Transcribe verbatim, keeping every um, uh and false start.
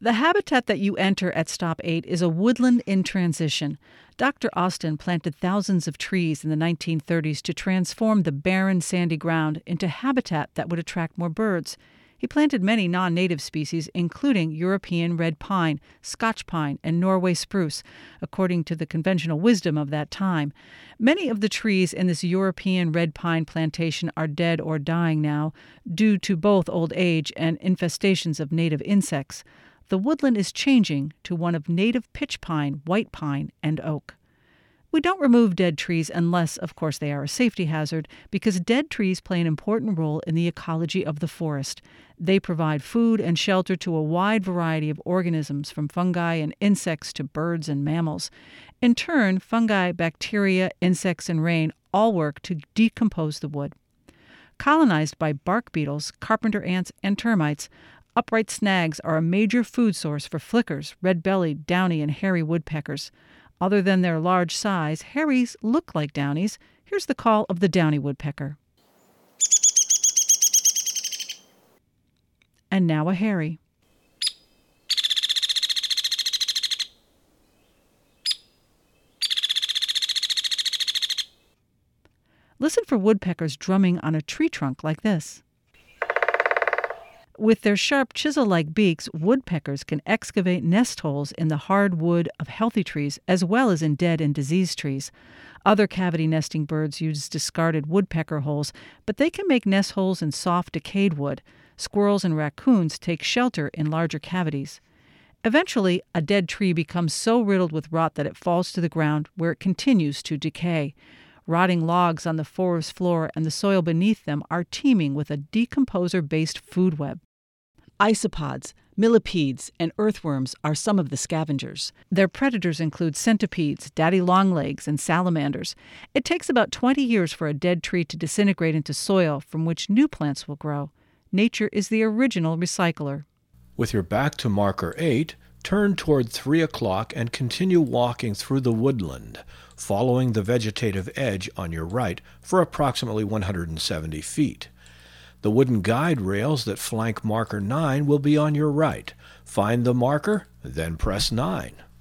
The habitat that you enter at Stop eight is a woodland in transition. Doctor Austin planted thousands of trees in the nineteen thirties to transform the barren, sandy ground into habitat that would attract more birds. He planted many non-native species, including European red pine, Scotch pine, and Norway spruce, according to the conventional wisdom of that time. Many of the trees in this European red pine plantation are dead or dying now, due to both old age and infestations of native insects. The woodland is changing to one of native pitch pine, white pine, and oak. We don't remove dead trees unless, of course, they are a safety hazard, because dead trees play an important role in the ecology of the forest. They provide food and shelter to a wide variety of organisms, from fungi and insects to birds and mammals. In turn, fungi, bacteria, insects, and rain all work to decompose the wood. Colonized by bark beetles, carpenter ants, and termites, upright snags are a major food source for flickers, red-bellied, downy, and hairy woodpeckers. Other than their large size, hairies look like downies. Here's the call of the downy woodpecker. And now a hairy. Listen for woodpeckers drumming on a tree trunk like this. With their sharp chisel-like beaks, woodpeckers can excavate nest holes in the hard wood of healthy trees as well as in dead and diseased trees. Other cavity nesting birds use discarded woodpecker holes, but they can make nest holes in soft, decayed wood. Squirrels and raccoons take shelter in larger cavities. Eventually, a dead tree becomes so riddled with rot that it falls to the ground, where it continues to decay. Rotting logs on the forest floor and the soil beneath them are teeming with a decomposer-based food web. Isopods, millipedes, and earthworms are some of the scavengers. Their predators include centipedes, daddy longlegs, and salamanders. It takes about twenty years for a dead tree to disintegrate into soil from which new plants will grow. Nature is the original recycler. With your back to marker eight, turn toward three o'clock and continue walking through the woodland, following the vegetative edge on your right for approximately one hundred seventy feet. The wooden guide rails that flank marker nine will be on your right. Find the marker, then press nine.